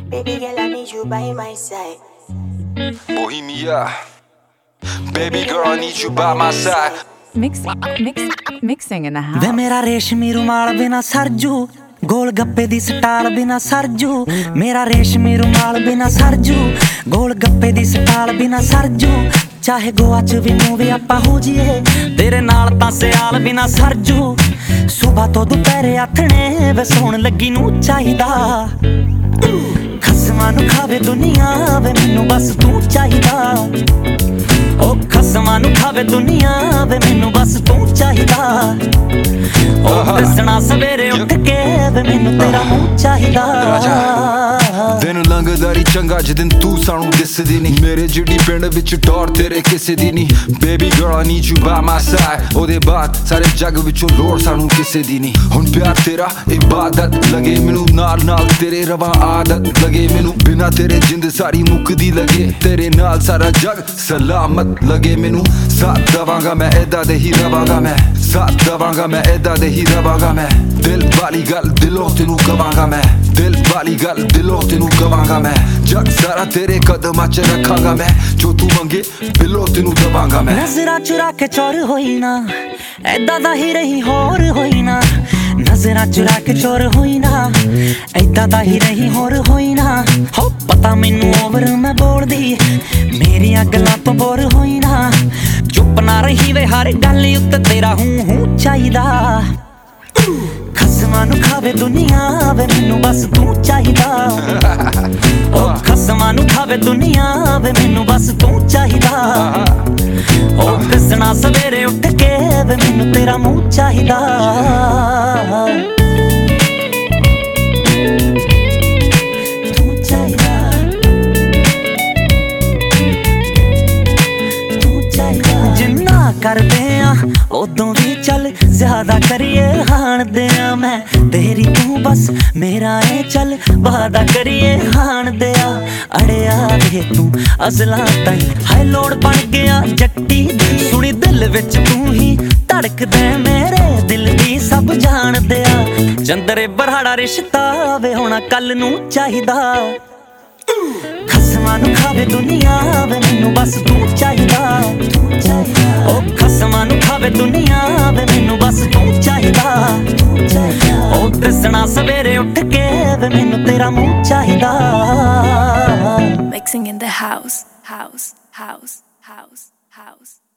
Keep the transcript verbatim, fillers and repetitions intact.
Baby girl, I need you by my side. Bohemia, baby girl, I need you by my side. Mix, mix, mixing in the house. वे मेरा रेशमी रुमाल बिना सरजू, गोल गप्पे दी stall बिना सरजू। मेरा रेशमी रुमाल बिना सरजू, गोल गप्पे दी स्टाल बिना सरजू। चाहे गोवा च भी मूवी आपां हो जाइए, तेरे नाल तां सियाल बिना सरजू। सुबह तो दुपहरे आथणे वे सोण लगी नूं चाहिदा। खसमां नूं खावे दुनिया वे मैनूं बस तू चाहिदा। ओ खसमां नूं खावे दुनिया वे मैनूं बस तू चाहिदा। ओ दसना सवेरे उठ के वे मैनूं तेरा मूंह चाहिदा। दिन लंघदा नी चंगा जिदिन तू सानू दिसदी नी। मेरे जिहड़ी पिंड विच टौर तेरे किसे दी नी। Baby girl I need you by my side. ओदे बाद सारे जग विचों लोड़ सानू किसे दी नी। हुण प्यार तेरा इबादत लगे मैनू, नाल नाल तेरे रवां आदत लगे मैनू। बिना तेरे जिंद सारी मुकदी लगे, तेरे नाल सारा जग सलामत लगे मैनू। साथ दवांगा मैं ऐदा दे ही रवांगा मैं, साथ दवांगा मैं ऐदा दे ही रवांगा मैं। दिल वाली गल दिलों तेनू कवांगा मैं, दिल वाली गल दिलों तेनू कवांगा मैं। जग सारा तेरे कदमां च रखांगा मैं, जो तू मंगे बिलो तेनू दवांगा मैं। नजरां चुरा के चोर होई ना, ऐदा दा ही रही होर होई ना। नजरां चुरा के चोर होई ना, ऐदा दा ही रही होर होई ना। हो पता मैनू ओवर मैं बोलदी, मेरियां गल्लां पबोर होई ना। चुप ना रही वे हर गल उत्ते तेरा हूं हूं चाहिदा। खसमां नूं खावे दुनिया वे मैनू बस तू चाहिदा। ओ खसमां नूं खावे दुनिया वे मैनू बस तू चाहिदा। ओ दसना सवेरे उठ के वे मैनू तेरा मूंह चाहिदा। करदे आ उदों भी चल ज्यादा करिए हाणदे आ। मैं तेरी तू बस मेरा ए चल वादा करिए हाणदे आ। अड़िया वे तू असलां ताईं हाय लोड़ बन गया जट्टी दी। सुनी दिल विच तू ही धड़कदे मेरे दिल दी सब जाणदे आ। चंदरे बरहाड़ा रिश्ता वे होना कल नूं चाहिदा। खसमां नूं खावे दुनिया वे मैनू बस तू चाहिदा। ओ खसमां नूं खावे दुनिया वे मैनू बस तू चाहिदा। ओ दसना सवेरे उठ के वे मैनू तेरा मूंह चाहिदा। Mixing in the house, house, house, house, house.